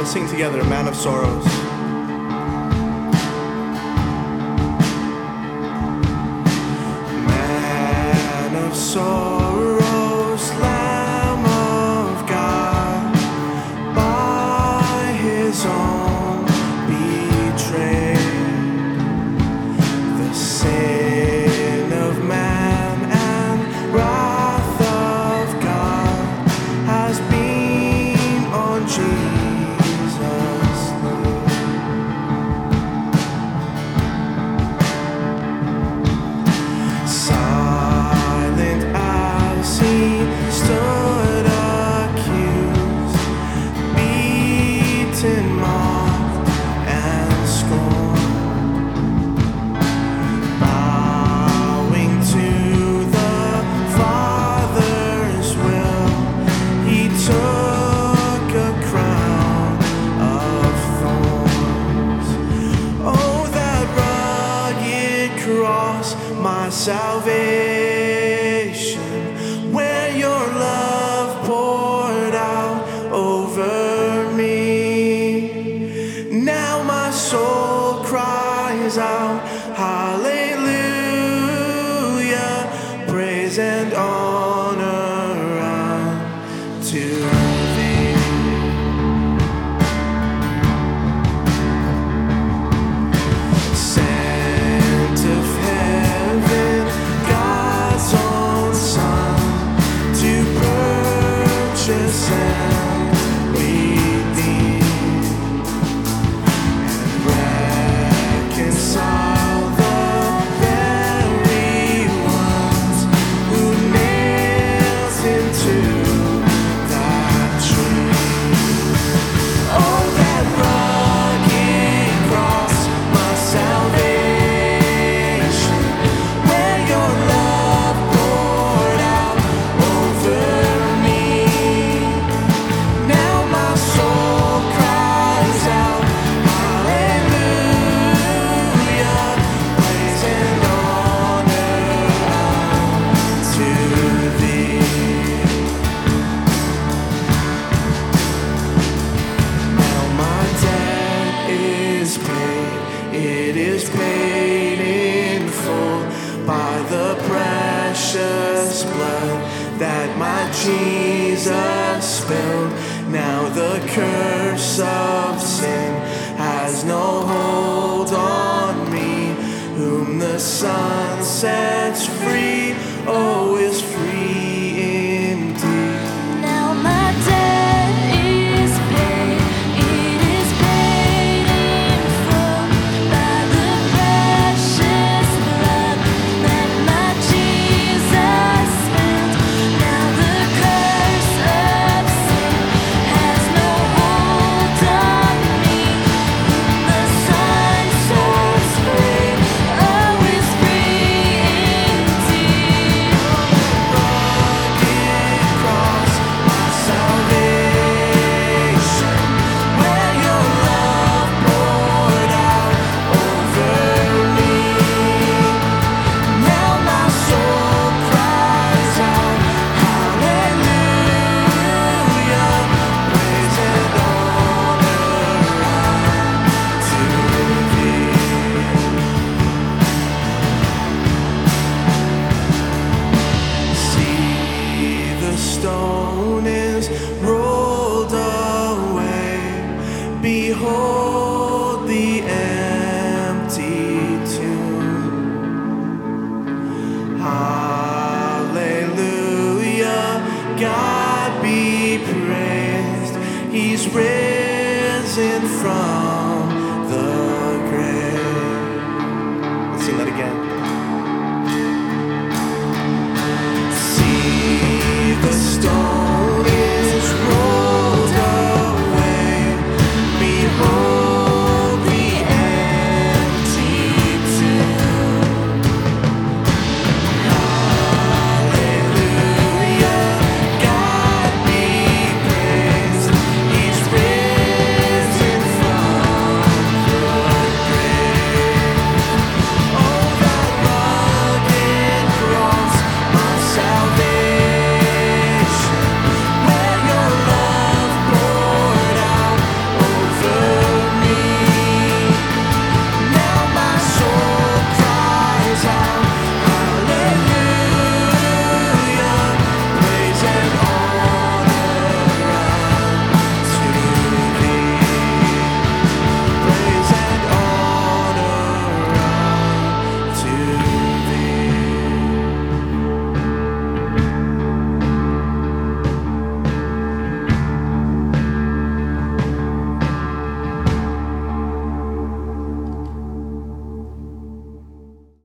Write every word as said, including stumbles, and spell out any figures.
let's sing together, Man of Sorrows. Man of sorrows, Lamb of God, by his own betrayed, the sin of man and wrath of God has been on Jesus' load. Silent as he stood accused, beaten, mocked, and scorned, bowing to the Father's will, he took a crown of thorns. Oh, that rugged cross, my salvation, where your love poured out over me. Now my soul cries out, hallelujah, praise and honor unto thee. Sent of heaven, God's own Son, to purchase and redeem and reconcile the very ones who nailed him to that tree. Oh, that rugged cross, my salvation, where your love poured out over me. Now my soul cries out, hallelujah, praise and honor unto thee. Now my debt is paid, it is paid in full by the precious blood that my Jesus spilled. Now the curse of sin has no hold on me. Whom the Son sets free, oh, is free indeed. Now my debt is paid, it is paid in full by the precious blood that my Jesus spilled. Now the curse of sin has no hold on me. Whom the Son sets free, oh, is free indeed. Rugged cross, my salvation, where your love poured out over me. Now my soul cries out, hallelujah, praise and honor unto thee. See, the stone is rolled away. Behold the empty tomb. Hallelujah, God be praised. He's risen